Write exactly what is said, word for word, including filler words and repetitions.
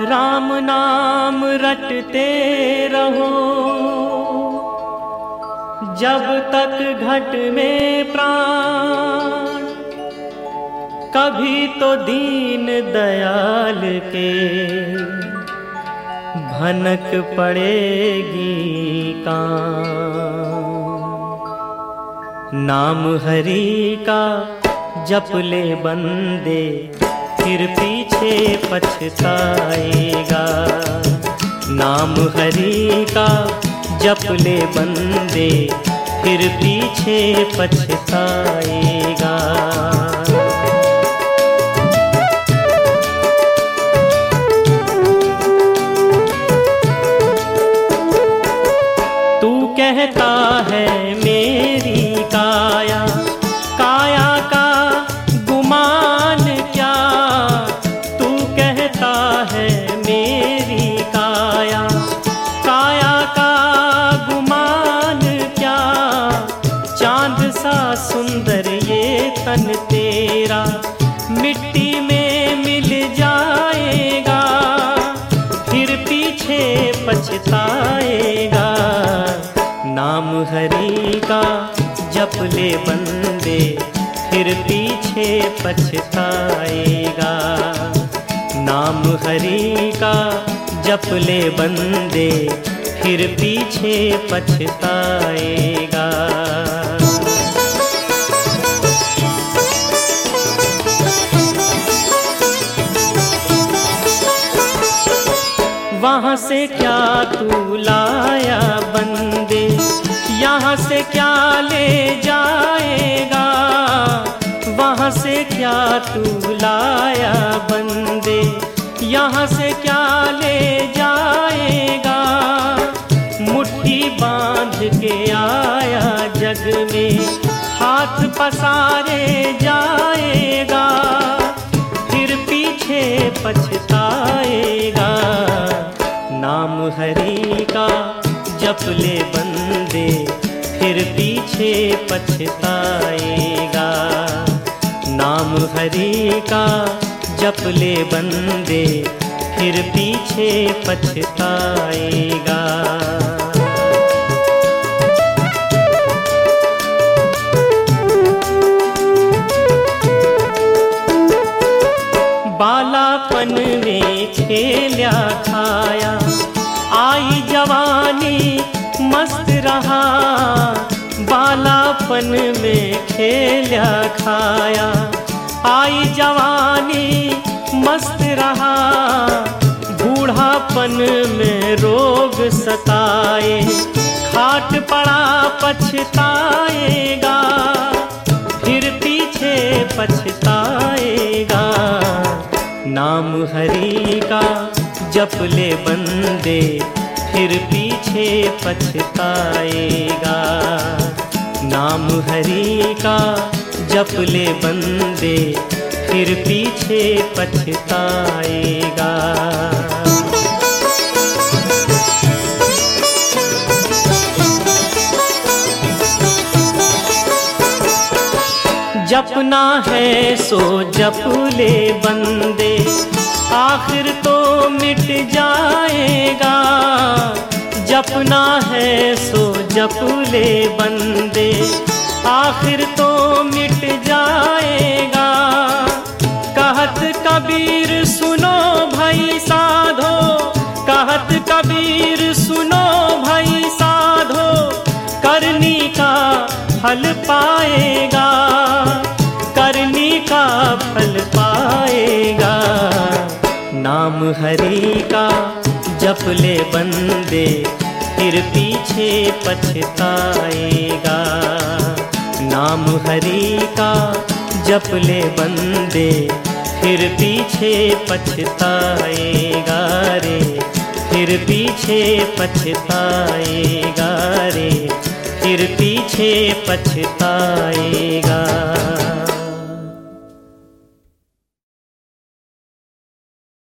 राम नाम रटते रहो, जब तक घट में प्राण। कभी तो दीन दयाल के भनक पड़ेगी कान। नाम हरि का जप ले बंदे, फिर पीछे पछताएगा। नाम हरि का जप ले बंदे, फिर पीछे पछताएगा। तू कहता है मेरी काया, काया का गुमान क्या। तू कहता है मेरी काया, काया का गुमान क्या। चांद सा सुंदर ये तन तेरा, मिट्टी में मिल जाएगा, फिर पीछे पछताएगा। नाम हरि का जप ले बंदे, फिर पीछे पछताएगा। नाम हरि का जप ले बंदे, फिर पीछे पछताएगा। वहाँ से क्या तू लाया बंदे, यहाँ से क्या ले जाएगा। वहाँ से क्या तू लाया बंदे, यहाँ से क्या ले जाएगा। मुट्ठी बांध के आया जग में, हाथ पसारे जाएगा, फिर पीछे पछताएगा। नाम हरि का जप ले बंदे, फिर पीछे पछताएगा। नाम हरि का जप ले बंदे, फिर पीछे पछताएगा। बालापन में खेल्या खाया, आई जवानी मस्त रहा। बालापन में खेल्या खाया, आई जवानी मस्त रहा। बूढ़ापन में रोग सताए, खाट पड़ा पछताएगा, फिर पीछे पछताएगा। नाम हरि का जप ले बंदे, फिर पीछे पछताएगा। नाम हरि का जप ले बंदे, फिर पीछे पछताएगा। जपना है सो जप ले बंदे, आखिर तो मिट जाएगा। जपना है सो जप ले बंदे, आखिर तो मिट जाएगा। कहत कबीर सुनो भाई साधो, कहत कबीर सुनो भाई साधो, करनी का फल पाएगा, करनी का फल पाएगा। नाम हरि का जप ले बंदे, फिर पीछे पछताएगा। नाम हरि का जप ले बंदे, फिर पीछे पछताएगा रे, फिर पीछे पछताएगा रे, फिर पीछे पछताएगा।